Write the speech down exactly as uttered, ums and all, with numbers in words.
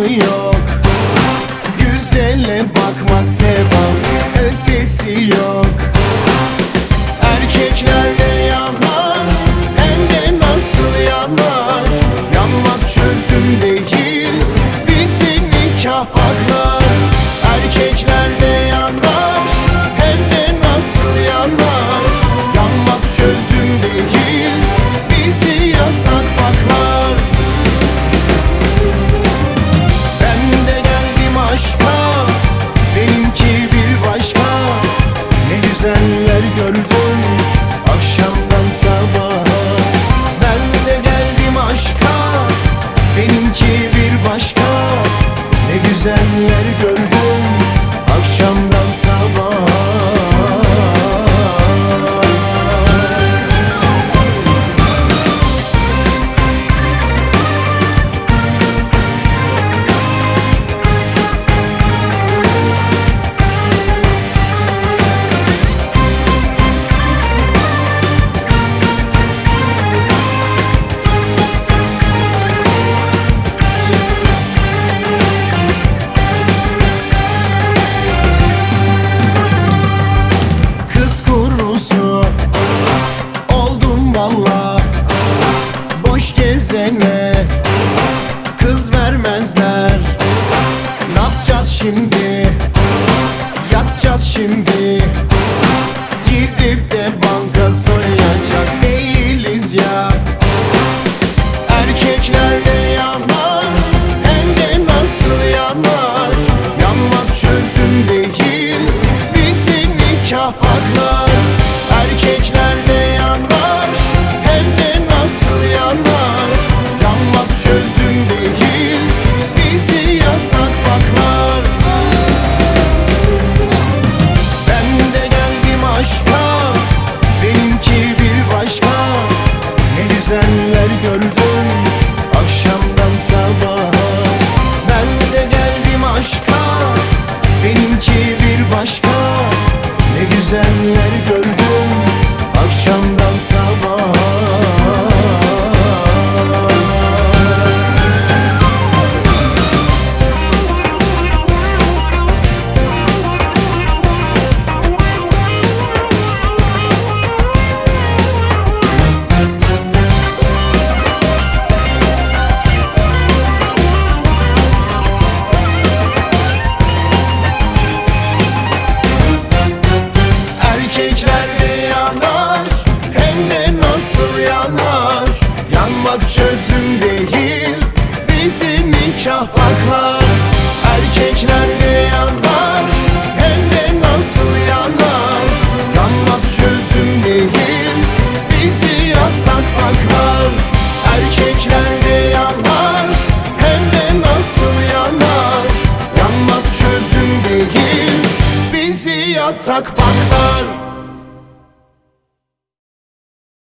sonu yok. Güzele bakmak sevap, ötesi yok. Erkeklerde yanar, hem de nasıl yanar. Yanmak çözüm değil, bizim nikah baklar. Erkeklerde yanar, hem de nasıl yanar. Yanmak çözüm değil, bizi yatak baklar. Ben de geldim aşka, benimki bir başka. Ne güzeller gördüm akşamdan sabaha. Ben de geldim aşka, benimki bir başka. Ne güzeller gördüm akşamdan sabaha. Boş gezene kız vermezler. Ne yapacağız şimdi? Yapacağız şimdi. Gidip de banka soyacak değiliz ya. Erkeklerde yanar, hem de nasıl yanar. Yanmak çözüm değil, bizim nikah baklar. Erkeklerde yanar, hem de nasıl yanar. Yanmak çözüm değil, bizi yatak baklar. Ben de geldim aşka, benimki bir başka. Ne güzeller gördüm akşamdan sabaha. Ben de geldim aşka, benimki bir başka. Ne güzeller gördüm akşamdan sabaha. Erkeklerde yanar, hem de nasıl yanar. Yanmak çözüm değil, bizim nikah baklar. Erkeklerde yanar, hem de nasıl yanar. Yanmak çözüm değil, bizi yatak baklar. Erkeklerde yanar, hem de nasıl yanar. Yanmak çözüm değil, bizi yatak baklar.